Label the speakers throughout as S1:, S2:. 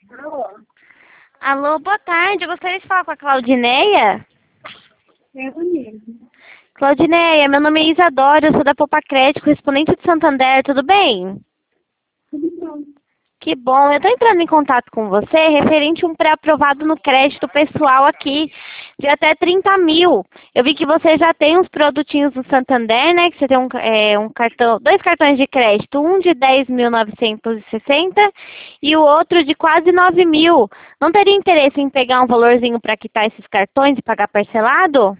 S1: Alô?
S2: Alô, boa tarde. Eu gostaria de falar com a Claudineia.
S1: É ela mesmo.
S2: Claudineia, meu nome é Isadora, eu sou da Poupa Crédito, correspondente de Santander, tudo bem?
S1: Tudo bom?
S2: Que bom. Eu estou entrando em contato com você referente a um pré-aprovado no crédito pessoal aqui, de até 30 mil. Eu vi que você já tem uns produtinhos no Santander, né? Que você tem um cartão, dois cartões de crédito, um de 10.960 e o outro de quase 9 mil. Não teria interesse em pegar um valorzinho para quitar esses cartões e pagar parcelado?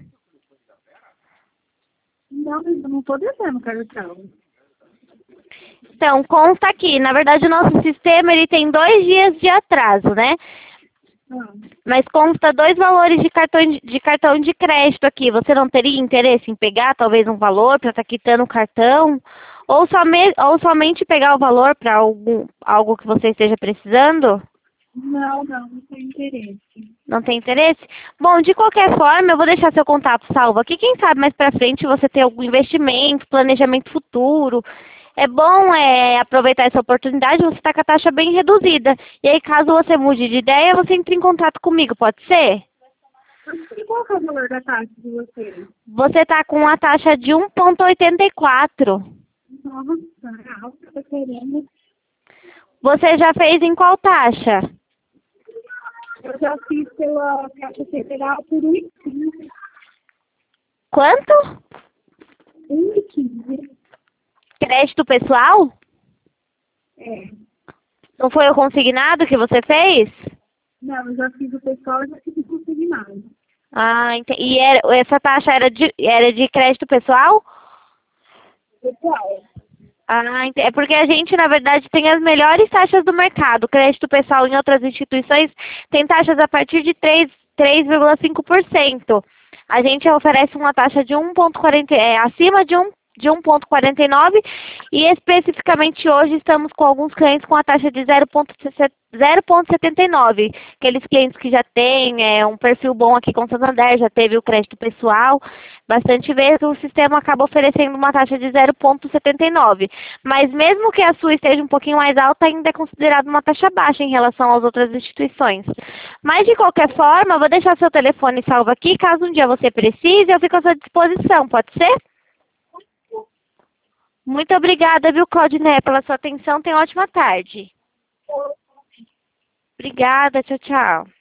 S1: Não, mas eu não tô devendo cartão.
S2: Então, consta aqui, na verdade o nosso sistema ele tem 2 dias de atraso, né?
S1: Ah,
S2: Mas consta dois valores de cartão de crédito aqui. Você não teria interesse em pegar talvez um valor para estar quitando o cartão? Ou somente pegar o valor para algo que você esteja precisando?
S1: não tenho interesse.
S2: Não tem interesse? Bom, de qualquer forma, eu vou deixar seu contato salvo aqui. Quem sabe mais para frente você ter algum investimento, planejamento futuro. É bom aproveitar essa oportunidade, você está com a taxa bem reduzida. E aí, caso você mude de ideia, você entre em contato comigo, pode ser?
S1: E qual que é o valor da taxa de vocês?
S2: Você está com a taxa de 1,84.
S1: Nossa, é alta, tá querendo.
S2: Você já fez em qual taxa?
S1: Eu já fiz pela Caixa Federal por 1,15.
S2: Quanto?
S1: 1,15.
S2: Crédito pessoal?
S1: É.
S2: Não foi o consignado que você fez?
S1: Não, eu já fiz o pessoal e já fiz o consignado.
S2: Ah, e essa taxa era de crédito pessoal?
S1: Pessoal,
S2: Ah, é porque a gente, na verdade, tem as melhores taxas do mercado. Crédito pessoal em outras instituições tem taxas a partir de 3,5%. A gente oferece uma taxa de 1,40, acima de 1,49 e especificamente hoje estamos com alguns clientes com a taxa de 0,79. Aqueles clientes que já têm um perfil bom aqui com o Santander, já teve o crédito pessoal, bastante vezes o sistema acaba oferecendo uma taxa de 0,79. Mas mesmo que a sua esteja um pouquinho mais alta, ainda é considerado uma taxa baixa em relação às outras instituições. Mas de qualquer forma, eu vou deixar seu telefone salvo aqui, caso um dia você precise, eu fico à sua disposição, pode ser? Muito obrigada, viu, Claudiné, pela sua atenção. Tenha uma ótima tarde. Obrigada, tchau, tchau.